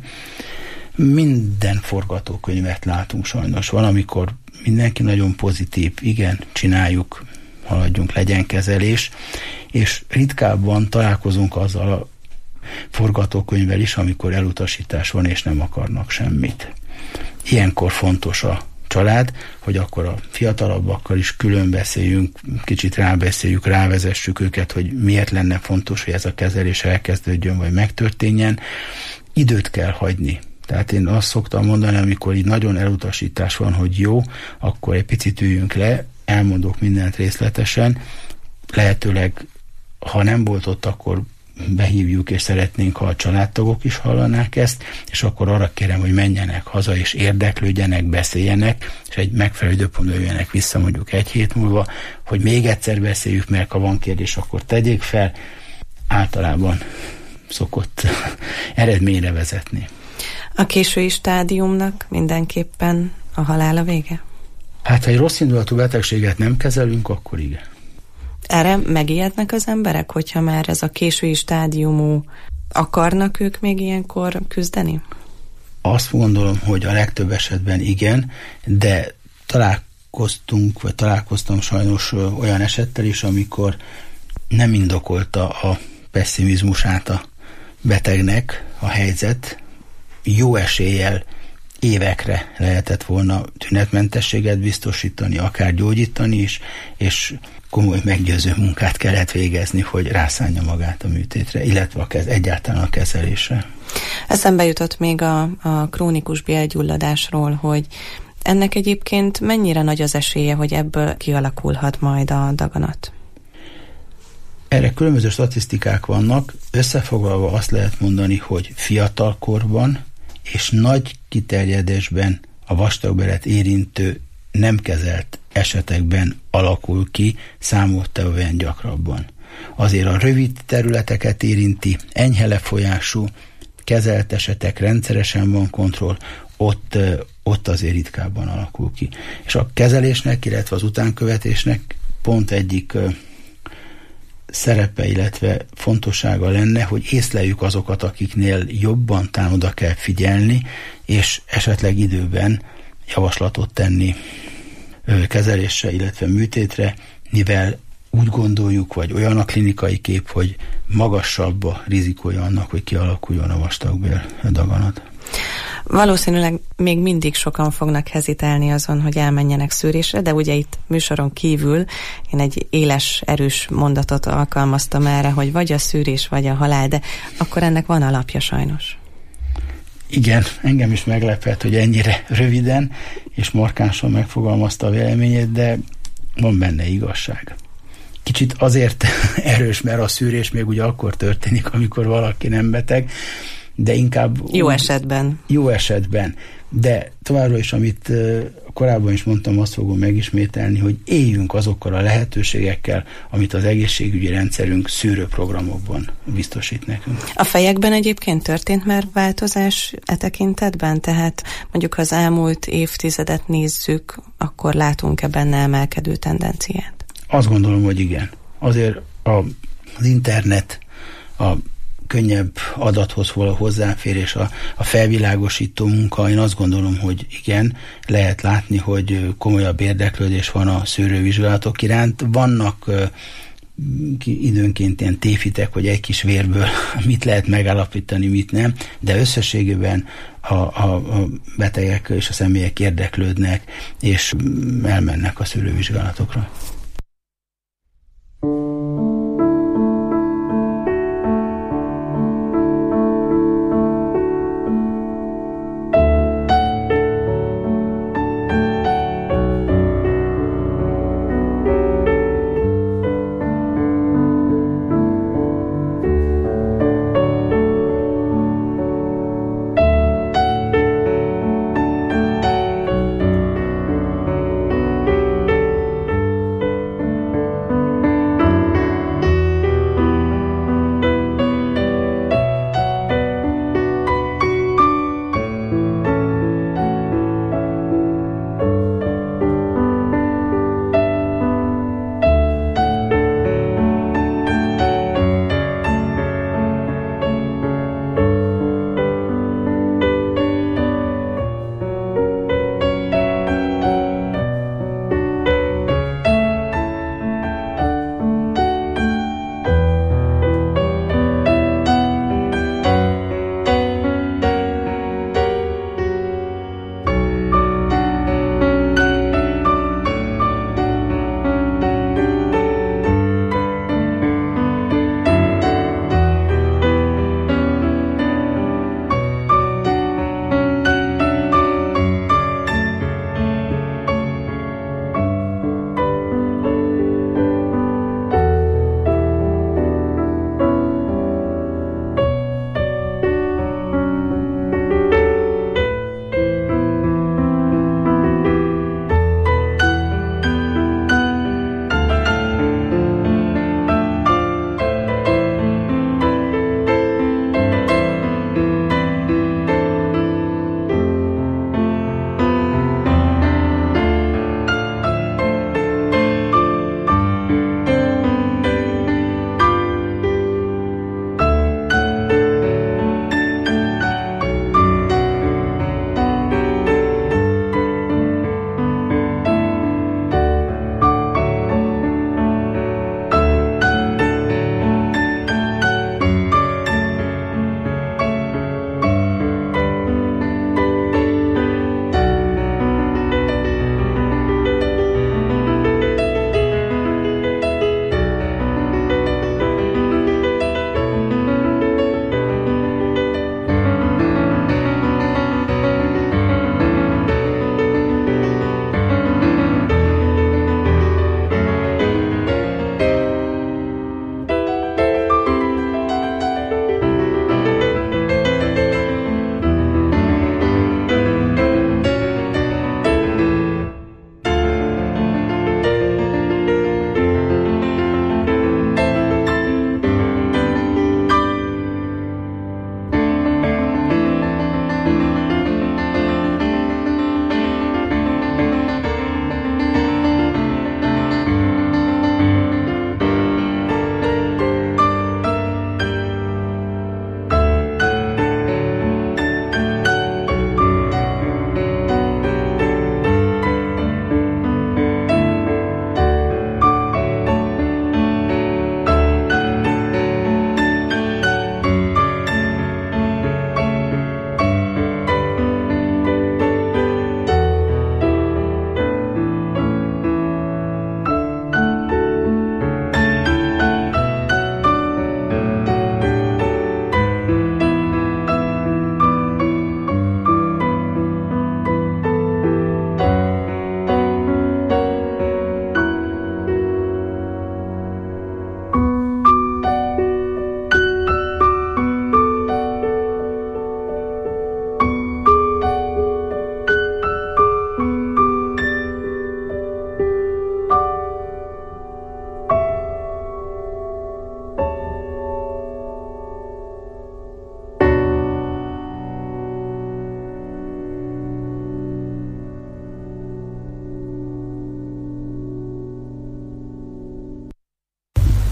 Minden forgatókönyvet látunk sajnos. Valamikor mindenki nagyon pozitív, igen, csináljuk, haladjunk, legyen kezelés, és ritkábban találkozunk azzal a forgatókönyvvel is, amikor elutasítás van, és nem akarnak semmit. Ilyenkor fontos a család, hogy akkor a fiatalabbakkal is külön beszéljünk, kicsit rábeszéljük, rávezessük őket, hogy miért lenne fontos, hogy ez a kezelés elkezdődjön, vagy megtörténjen. Időt kell hagyni. Tehát én azt szoktam mondani, amikor így nagyon elutasítás van, hogy jó, akkor egy picit üljünk le, elmondok mindent részletesen, lehetőleg, ha nem volt ott, akkor behívjuk, és szeretnénk, ha a családtagok is hallanák ezt, és akkor arra kérem, hogy menjenek haza, és érdeklődjenek, beszéljenek, és egy megfelelő időpontban jöjjenek vissza mondjuk egy hét múlva, hogy még egyszer beszéljük, mert ha van kérdés, akkor tegyék fel. Általában szokott eredményre vezetni. A késői stádiumnak mindenképpen a halál a vége? Hát, ha egy rossz indulatú betegséget nem kezelünk, akkor igen. Erre megijednek az emberek, hogyha már ez a késői stádiumú, akarnak ők még ilyenkor küzdeni? Azt gondolom, hogy a legtöbb esetben igen, de találkoztunk, vagy találkoztam sajnos olyan esettel is, amikor nem indokolta a pesszimizmusát a betegnek a helyzet, jó eséllyel évekre lehetett volna tünetmentességet biztosítani, akár gyógyítani is, és komoly meggyőző munkát kellett végezni, hogy rászánja magát a műtétre, illetve a kez, egyáltalán a kezelésre. Eszembe jutott még a, a krónikus bélgyulladásról, hogy ennek egyébként mennyire nagy az esélye, hogy ebből kialakulhat majd a daganat? Erre különböző statisztikák vannak, összefoglalva azt lehet mondani, hogy fiatalkorban és nagy kiterjedésben a vastagbélet érintő nem kezelt esetekben alakul ki, számottevően gyakrabban. Azért a rövid területeket érinti, enyhe lefolyású, kezelt esetek, rendszeresen van kontroll, ott, ott azért ritkábban alakul ki. És a kezelésnek, illetve az utánkövetésnek pont egyik szerepe, illetve fontossága lenne, hogy észleljük azokat, akiknél jobban talán oda kell figyelni, és esetleg időben javaslatot tenni kezelésre, illetve műtétre, mivel úgy gondoljuk, vagy olyan a klinikai kép, hogy magasabb a rizikója annak, hogy kialakuljon a vastagbél daganat. Valószínűleg még mindig sokan fognak hezitálni azon, hogy elmenjenek szűrésre, de ugye itt műsoron kívül én egy éles, erős mondatot alkalmaztam erre, hogy vagy a szűrés, vagy a halál, de akkor ennek van alapja sajnos. Igen, engem is meglepett, hogy ennyire röviden és markánsan megfogalmazta a véleményét, de van benne igazság. Kicsit azért erős, mert a szűrés még ugye akkor történik, amikor valaki nem beteg, de inkább... Jó úgy, esetben. Jó esetben. De továbbra is, amit uh, korábban is mondtam, azt fogom megismételni, hogy éljünk azokkal a lehetőségekkel, amit az egészségügyi rendszerünk szűrőprogramokban biztosít nekünk. A fejekben egyébként történt már változás e tekintetben? Tehát mondjuk, ha az elmúlt évtizedet nézzük, akkor látunk-e benne emelkedő tendenciát? Azt gondolom, hogy igen. Azért a, az internet, a könnyebb adathoz való hozzáférés, a, a felvilágosító munka, én azt gondolom, hogy igen, lehet látni, hogy komolyabb érdeklődés van a szűrővizsgálatok iránt. Vannak uh, időnként ilyen tévhitek, hogy egy kis vérből mit lehet megállapítani, mit nem, de összességében a, a, a betegek és a személyek érdeklődnek, és elmennek a szűrővizsgálatokra.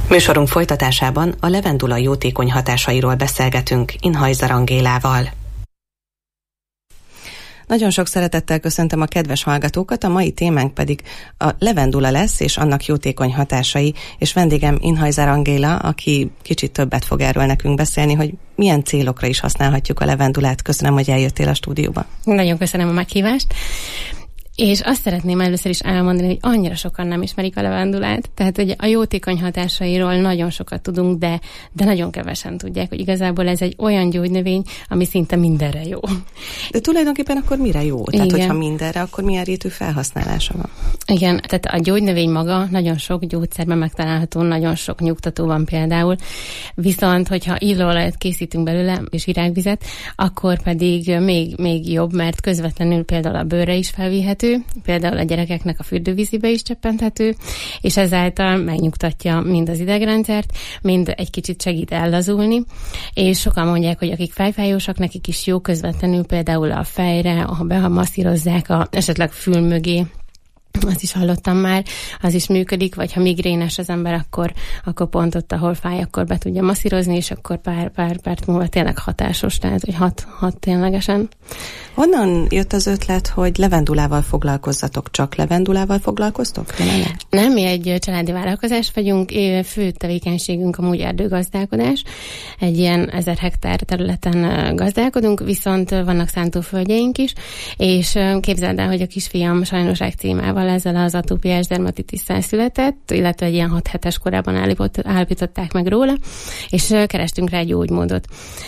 Műsorunk folytatásában a levendula jótékony hatásairól beszélgetünk Inhajzer Angélával. Nagyon sok szeretettel köszöntöm a kedves hallgatókat, a mai témánk pedig a levendula lesz, és annak jótékony hatásai, és vendégem Inhajzer Angéla, aki kicsit többet fog erről nekünk beszélni, hogy milyen célokra is használhatjuk a levendulát. Köszönöm, hogy eljöttél a stúdióba. Nagyon köszönöm a meghívást. És azt szeretném először is elmondani, hogy annyira sokan nem ismerik a levendulát. Tehát, hogy a jótékony hatásairól nagyon sokat tudunk, de, de nagyon kevesen tudják, hogy igazából ez egy olyan gyógynövény, ami szinte mindenre jó. De tulajdonképpen akkor mire jó? Tehát, igen. Hogyha mindenre, akkor milyen rétű felhasználása van? Igen, tehát a gyógynövény maga nagyon sok gyógyszerben megtalálható, nagyon sok nyugtató van például. Viszont, hogyha illóolajat készítünk belőle, és virágvizet, akkor pedig még, még jobb, mert közvetlenül például a bőrre is felvihető, például a gyerekeknek a fürdővízibe is cseppenthető, és ezáltal megnyugtatja mind az idegrendszert, mind egy kicsit segít ellazulni, és sokan mondják, hogy akik fejfájósak, nekik is jó közvetlenül például a fejre, ha beamasszírozzák a esetleg fül mögé, azt is hallottam már, az is működik, vagy ha migrénes az ember, akkor, akkor pont ott, ahol fáj, akkor be tudja masszírozni, és akkor pár, pár perc múlva tényleg hatásos, tehát hogy hat, hat ténylegesen. Honnan jött az ötlet, hogy levendulával foglalkozzatok? Csak levendulával foglalkoztok? Jelenleg? Nem, mi egy családi vállalkozás vagyunk, fő tevékenységünk amúgy erdőgazdálkodás. Egy ilyen ezer hektár területen gazdálkodunk, viszont vannak szántóföldjeink is, és képzeld el, hogy a kisfiam sajnos ekcémával ezzel az atópiás dermatitisszel született, illetve egy ilyen hat hetes korában állapították meg róla, és kerestünk rá egy gyógymódot.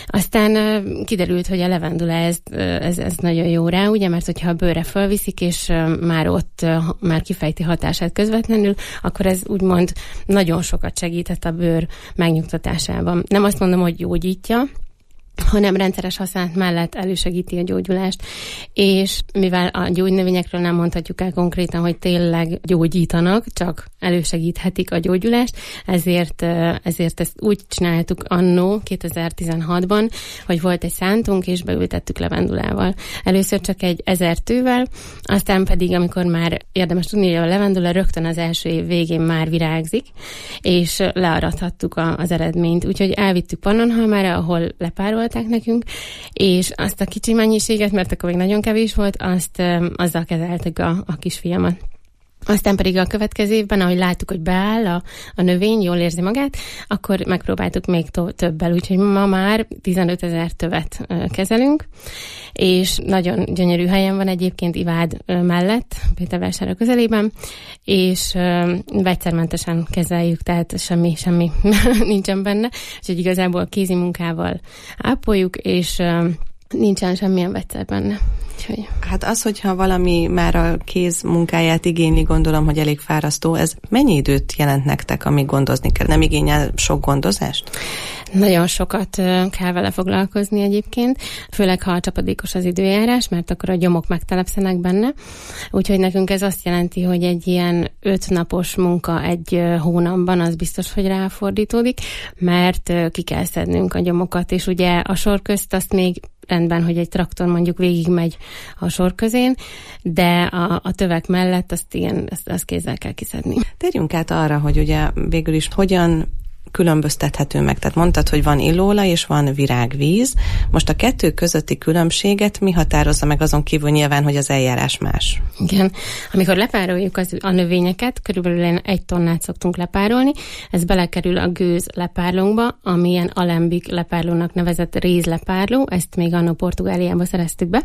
Aztán kiderült, hogy a levendula ez, ez, ez nagyon jó rá, ugye, mert hogyha a bőrre fölviszik, és már ott már kifejti hatását közvetlenül, akkor ez úgymond nagyon sokat segített a bőr megnyugtatásában. Nem azt mondom, hogy gyógyítja, hanem rendszeres használat mellett elősegíti a gyógyulást, és mivel a gyógynövényekről nem mondhatjuk el konkrétan, hogy tényleg gyógyítanak, csak elősegíthetik a gyógyulást, ezért, ezért ezt úgy csináltuk annó kétezer-tizenhatban, hogy volt egy szántunk, és beültettük levendulával. Először csak egy ezer tővel, aztán pedig, amikor már érdemes tudni, hogy a levendula rögtön az első év végén már virágzik, és learathattuk a, az eredményt. Úgyhogy elvittük Pannonhalmára, ahol lepárolták nekünk, és azt a kicsi mennyiséget, mert akkor még nagyon kevés volt, azt azzal kezeltük a, a kisfiamat. Aztán pedig a következő évben, ahogy láttuk, hogy beáll a, a növény, jól érzi magát, akkor megpróbáltuk még to- többel, úgyhogy ma már tizenötezer tövet uh, kezelünk, és nagyon gyönyörű helyen van egyébként Ivád uh, mellett, Pétervásárhely közelében, és uh, vegyszermentesen kezeljük, tehát semmi, semmi nincsen benne, úgyhogy igazából kézi munkával ápoljuk, és uh, nincsen semmilyen vegyszer benne. Úgyhogy. Hát az, hogyha valami már a kéz munkáját igényli, gondolom, hogy elég fárasztó, ez mennyi időt jelent nektek, amíg gondozni kell? Nem igényel sok gondozást? Nagyon sokat kell vele foglalkozni egyébként, főleg ha csapadékos az időjárás, mert akkor a gyomok megtelepszenek benne. Úgyhogy nekünk ez azt jelenti, hogy egy ilyen öt napos munka egy hónapban az biztos, hogy ráfordítódik, mert ki kell szednünk a gyomokat, és ugye a sor közt azt még rendben, hogy egy traktor mondjuk végigmegy a sor közén, de a, a tövek mellett azt igen, azt, azt kézzel kell kiszedni. Térjünk át arra, hogy ugye végül is hogyan különböztethető meg. Tehát mondtad, hogy van illóolaj és van virágvíz. Most a kettő közötti különbséget mi határozza meg, azon kívül nyilván, hogy az eljárás más? Igen. Amikor lepároljuk az, a növényeket, körülbelül egy tonnát szoktunk lepárolni, ez belekerül a gőz lepárlónkba, amilyen alembik lepárlónak nevezett rézlepárló, ezt még anno Portugáliába szereztük be,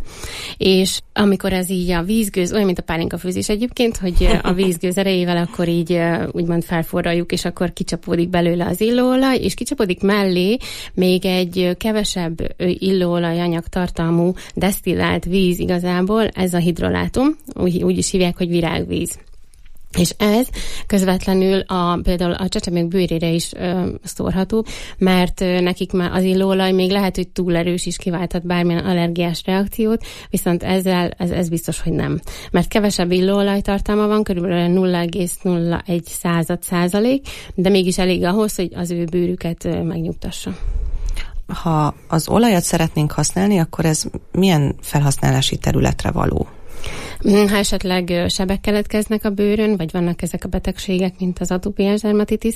és amikor ez így a vízgőz, olyan, mint a pálinkafőzés egyébként, hogy a vízgőz erejével akkor így úgymond felforraljuk, és akkor kicsapódik belőle az illóolaj, és kicsapodik mellé még egy kevesebb illóolaj anyag tartalmú desztillált víz igazából, ez a hidrolátum, úgy, úgy is hívják, hogy virágvíz. És ez közvetlenül a, például a csecsemők bőrére is ö, szórható, mert ö, nekik már az illóolaj még lehet, hogy túl erős is kiválthat bármilyen allergiás reakciót, viszont ezzel ez, ez biztos, hogy nem. Mert kevesebb illóolaj tartalma van, körülbelül nulla egész nulla egy század százalék, de mégis elég ahhoz, hogy az ő bőrüket ö, megnyugtassa. Ha az olajat szeretnénk használni, akkor ez milyen felhasználási területre való? Ha esetleg sebek keletkeznek a bőrön, vagy vannak ezek a betegségek, mint az atópiás dermatitis,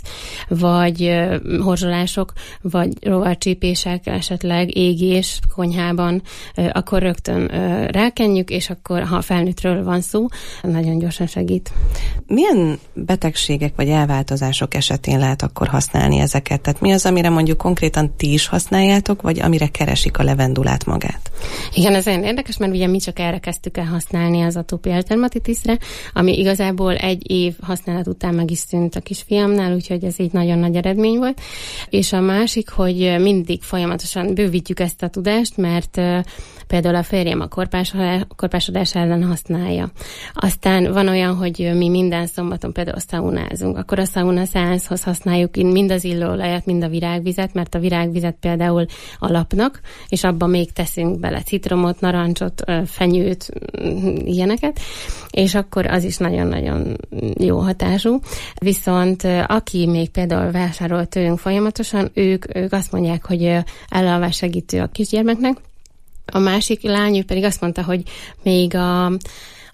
vagy horzsolások, vagy rovarcsípések, esetleg égés konyhában, akkor rögtön rákenjük, és akkor, ha felnőttről van szó, nagyon gyorsan segít. Milyen betegségek vagy elváltozások esetén lehet akkor használni ezeket? Tehát mi az, amire mondjuk konkrétan ti is használjátok, vagy amire keresik a levendulát magát? Igen, ez olyan érdekes, mert ugye mi csak erre kezdtük el használni az atópiás dermatitisre, ami igazából egy év használat után meg is szűnt a kisfiamnál, úgyhogy ez így nagyon nagy eredmény volt. És a másik, hogy mindig folyamatosan bővítjük ezt a tudást, mert uh, például a férjem a korpásodás ellen használja. Aztán van olyan, hogy mi minden szombaton például szaunázunk, akkor a szauna szeánszhoz használjuk mind az illóolajat, mind a virágvizet, mert a virágvizet például alapnak, és abban még teszünk bele citromot, narancsot, fenyőt, ilyeneket, és akkor az is nagyon-nagyon jó hatású. Viszont aki még például vásárol tőlünk folyamatosan, ők, ők azt mondják, hogy elalvás segítő a kisgyermeknek. A másik lány pedig azt mondta, hogy még a, a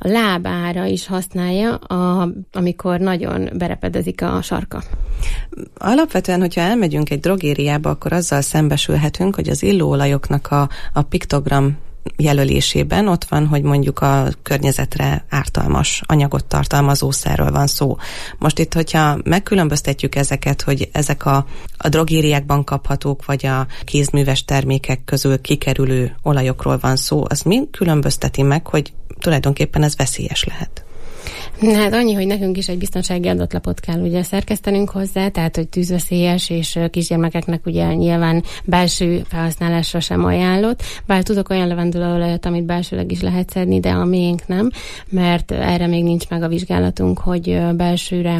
lábára is használja, a, amikor nagyon berepedezik a sarka. Alapvetően, hogyha elmegyünk egy drogériába, akkor azzal szembesülhetünk, hogy az illóolajoknak a, a piktogram jelölésében ott van, hogy mondjuk a környezetre ártalmas anyagot tartalmazó szerről van szó. Most itt, hogyha megkülönböztetjük ezeket, hogy ezek a, a drogériákban kaphatók, vagy a kézműves termékek közül kikerülő olajokról van szó, az mi különbözteti meg, hogy tulajdonképpen ez veszélyes lehet? Hát annyi, hogy nekünk is egy biztonsági adatlapot kell ugye szerkesztenünk hozzá, tehát hogy tűzveszélyes, és kisgyermekeknek ugye nyilván belső felhasználásra sem ajánlott, bár tudok olyan levendulaolajat, amit belsőleg is lehet szedni, de a miénk nem, mert erre még nincs meg a vizsgálatunk, hogy belsőre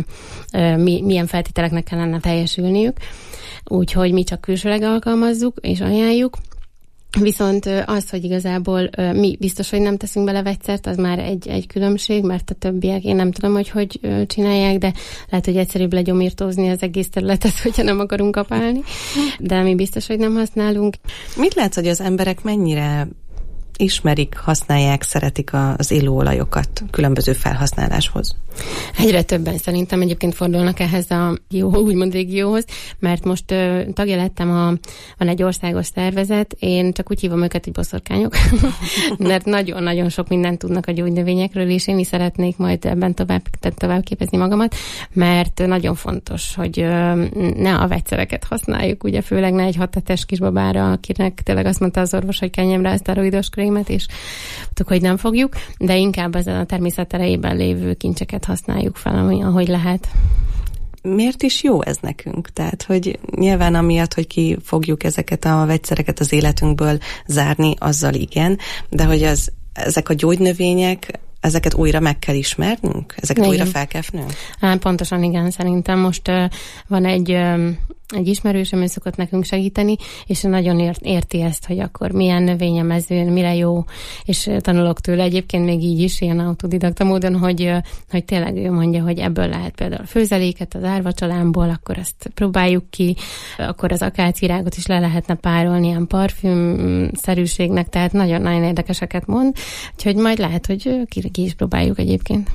milyen feltételeknek kellene teljesülniük, úgyhogy mi csak külsőleg alkalmazzuk és ajánljuk. Viszont az, hogy igazából mi biztos, hogy nem teszünk bele vegyszert, az már egy, egy különbség, mert a többiek, én nem tudom, hogy hogy csinálják, de lehet, hogy egyszerűbb legyomírtózni az egész területet, hogyha nem akarunk kapálni, de mi biztos, hogy nem használunk. Mit látsz, hogy az emberek mennyire ismerik, használják, szeretik az illóolajokat különböző felhasználáshoz? Egyre többen szerintem egyébként fordulnak ehhez a jó, úgymond régióhoz, mert most uh, tagja lettem, a, van egy országos szervezet, én csak úgy hívom őket, hogy boszorkányok, mert nagyon-nagyon sok mindent tudnak a gyógynövényekről, és én is szeretnék majd ebben tovább, tovább képezni magamat, mert nagyon fontos, hogy uh, ne a vegyszereket használjuk, ugye főleg ne egy hat hetes kisbabára, akinek tényleg azt mondta az orvos, hogy kenjem rá a szteroidos krémet, és tudjuk, hogy nem fogjuk, de inkább az a természet erejében lévő kincseket használjuk fel, ami, ahogy lehet. Miért is jó ez nekünk? Tehát, hogy nyilván amiatt, hogy ki fogjuk ezeket a vegyszereket az életünkből zárni, azzal igen, de hogy az, ezek a gyógynövények, ezeket újra meg kell ismernünk? Ezeket igen. Újra fel kell fnünk? Hát pontosan igen, szerintem most uh, van egy uh, egy ismerősöm, ő szokott nekünk segíteni, és nagyon ért, érti ezt, hogy akkor milyen növény a mezőn, mire jó, és tanulok tőle egyébként még így is, ilyen autodidakta módon, hogy, hogy tényleg ő mondja, hogy ebből lehet például főzeléket az árvacsalámból, akkor ezt próbáljuk ki, akkor az akácvirágot is le lehetne párolni ilyen parfümszerűségnek, tehát nagyon-nagyon érdekeseket mond, úgyhogy majd lehet, hogy ki, ki is próbáljuk egyébként.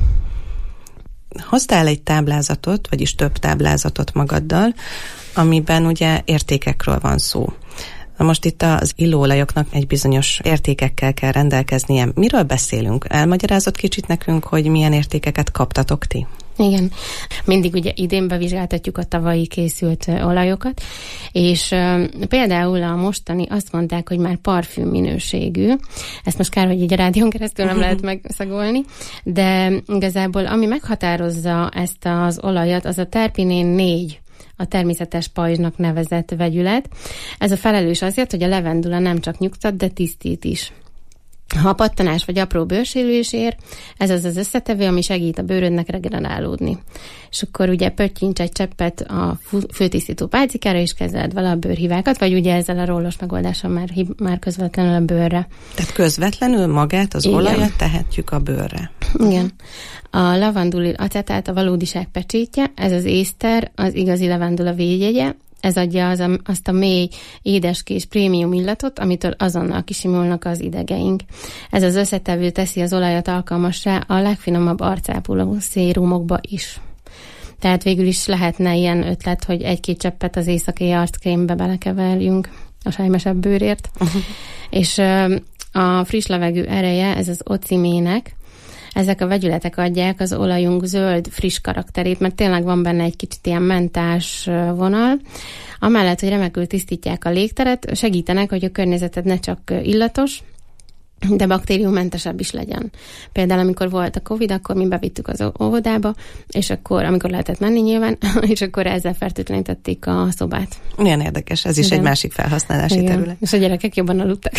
Hoztál egy táblázatot, vagyis több táblázatot magaddal, amiben ugye értékekről van szó. Na most itt az illóolajoknak egy bizonyos értékekkel kell rendelkeznie. Miről beszélünk? Elmagyarázott kicsit nekünk, hogy milyen értékeket kaptatok ti? Igen. Mindig ugye idén bevizsgáltatjuk a tavalyi készült olajokat, és uh, például a mostani azt mondták, hogy már parfüm minőségű. Ezt most kár, hogy így a rádión keresztül nem lehet megszagolni, de igazából ami meghatározza ezt az olajat, az a terpinén négy, a természetes pajzsnak nevezett vegyület. Ez a felelős azért, hogy a levendula nem csak nyugtat, de tisztít is. Ha pattanás vagy apró bőrsérülés ér, ez az az összetevő, ami segít a bőrödnek regenerálódni. És akkor ugye pöttyints egy cseppet a főtisztító pálcikára, és kezeld vele a bőrhívákat, vagy ugye ezzel a róllos megoldással már, már közvetlenül a bőrre. Tehát közvetlenül magát, az Igen. olajat tehetjük a bőrre. Igen. A lavanduli acetát a valódiság pecsétje, ez az észter, az igazi lavandula védjegye, ez adja az a, azt a mély, édeskés prémium illatot, amitől azonnal kisimulnak az idegeink. Ez az összetevő teszi az olajat alkalmassá a legfinomabb arcápoló szérumokba is. Tehát végül is lehetne ilyen ötlet, hogy egy-két cseppet az éjszakai arckrémbe belekeverjünk a sájmesebb bőrért. Uh-huh. És a friss levegő ereje, ez az ocimének, ezek a vegyületek adják az olajunk zöld, friss karakterét, mert tényleg van benne egy kicsit ilyen mentás vonal. Amellett, hogy remekül tisztítják a légteret, segítenek, hogy a környezeted ne csak illatos, de baktériummentesebb is legyen. Például, amikor volt a Covid, akkor mi bevittük az óvodába, és akkor, amikor lehetett menni nyilván, és akkor ezzel fertőtlenítették a szobát. Milyen érdekes, ez is igen. Egy másik felhasználási igen. terület. És a gyerekek jobban aludtak.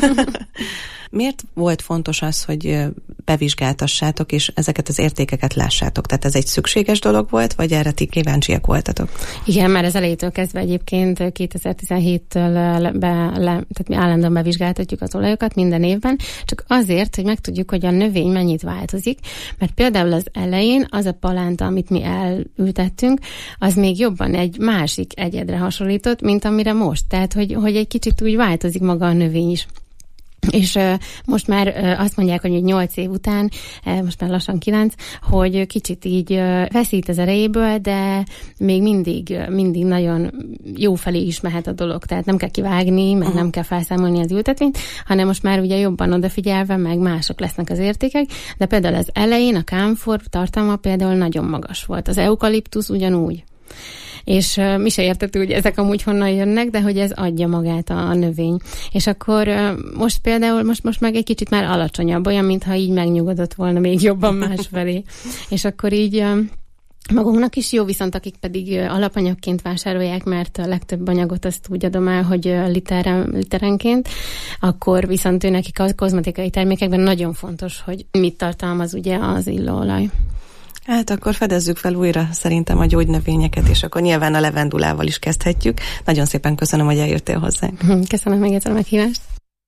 Miért volt fontos az, hogy bevizsgáltassátok, és ezeket az értékeket lássátok? Tehát ez egy szükséges dolog volt, vagy erre ti kíváncsiak voltatok? Igen, már az elejétől kezdve egyébként kétezer-tizenhéttől be, le, tehát mi állandóan bevizsgáltatjuk az olajokat minden évben, csak azért, hogy megtudjuk, hogy a növény mennyit változik, mert például az elején az a palánta, amit mi elültettünk, az még jobban egy másik egyedre hasonlított, mint amire most. Tehát, hogy, hogy egy kicsit úgy változik maga a növény is. És uh, most már uh, azt mondják, hogy nyolc év után, uh, most már lassan kilenc, hogy kicsit így uh, veszít az erejéből, de még mindig, uh, mindig nagyon jó felé is mehet a dolog. Tehát nem kell kivágni, meg uh-huh. nem kell felszámolni az ültetvényt, hanem most már ugye jobban odafigyelve, meg mások lesznek az értékek, de például az elején a kámfor tartalma például nagyon magas volt. Az eukaliptusz ugyanúgy. És uh, mi se értettük, hogy ezek amúgy honnan jönnek, de hogy ez adja magát a, a növény. És akkor uh, most például, most, most meg egy kicsit már alacsonyabb, olyan, mintha így megnyugodott volna még jobban másfelé. És akkor így uh, magunknak is jó, viszont akik pedig uh, alapanyagként vásárolják, mert a legtöbb anyagot azt úgy adom el, hogy uh, liter, literenként, akkor viszont ő nekik a kozmetikai termékekben nagyon fontos, hogy mit tartalmaz ugye az illóolaj. Hát akkor fedezzük fel újra szerintem a gyógynövényeket, és akkor nyilván a levendulával is kezdhetjük. Nagyon szépen köszönöm, hogy eljöttél hozzánk. Köszönöm még egyszer a meghívást.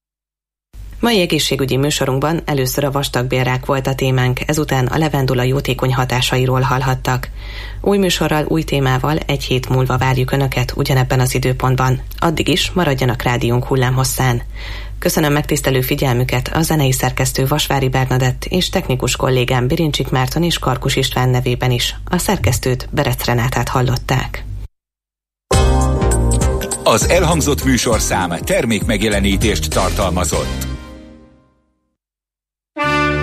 Mai egészségügyi műsorunkban először a vastagbélrák volt a témánk, ezután a levendula jótékony hatásairól hallhattak. Új műsorral, új témával egy hét múlva várjuk Önöket ugyanebben az időpontban. Addig is maradjanak rádiónk hullámhosszán. Köszönöm megtisztelő figyelmüket a zenei szerkesztő Vasvári Bernadett és technikus kollégám Birincsik Márton és Karkus István nevében is. A szerkesztőt, Berec Renátát hallották. Az elhangzott műsorszám termék megjelenítést tartalmazott.